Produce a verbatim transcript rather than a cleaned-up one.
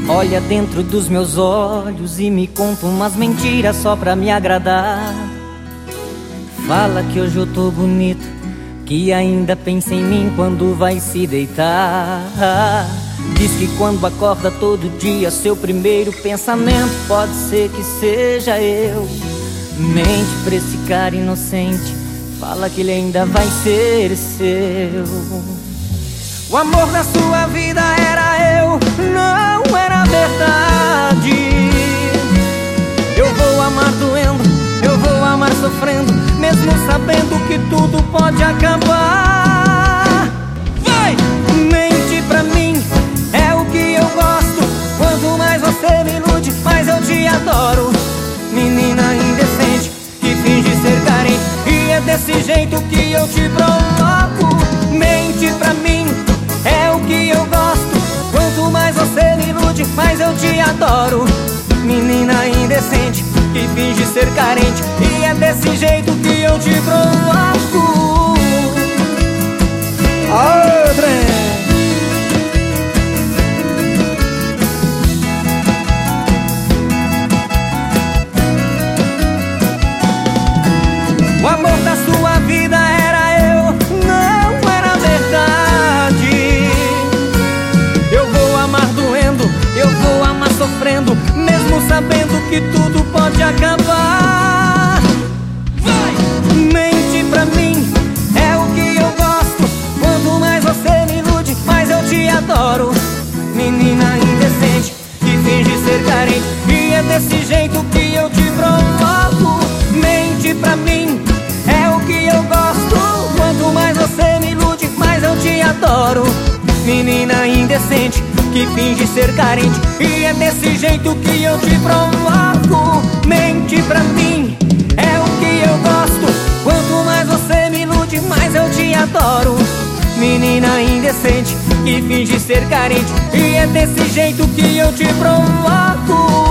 Olha dentro dos meus olhos e me conta umas mentiras só pra me agradar. Fala que hoje eu tô bonito, que ainda pensa em mim quando vai se deitar. Diz que quando acorda todo dia seu primeiro pensamento pode ser que seja eu. Mente pra esse cara inocente, fala que ele ainda vai ser seu. O amor da sua vida era eu, não era verdade. Eu vou amar doendo, eu vou amar sofrendo, mesmo sabendo que tudo pode acabar. Vai! Mente pra mim, é o que eu gosto. Quanto mais você me ilude, mais eu te adoro. Menina indecente, que finge ser carente, e é desse jeito que eu te provoco. Mente pra mim, é o que eu gosto. Quanto mais você me ilude, mais eu te adoro. Menina indecente, que finge ser carente, e é desse jeito que eu te provoco. Aê, trem! O amor da sua vida era eu, não era verdade. Eu vou amar doendo, eu vou amar sofrendo, mesmo sabendo que tudo pode acabar. Vai! Mente pra mim, é o que eu gosto. Quanto mais você me ilude, mais eu te adoro. Menina indecente, que finge ser carente, e é desse jeito que eu te provoco. Mente pra mim, é o que eu gosto. Quanto mais você me ilude, mais eu te adoro. Menina indecente, que finge ser carente, e é desse jeito que eu te provoco. Mente pra mim, é o que eu gosto. Quanto mais você me ilude, mais eu te adoro. Menina indecente, que finge ser carente, e é desse jeito que eu te provoco.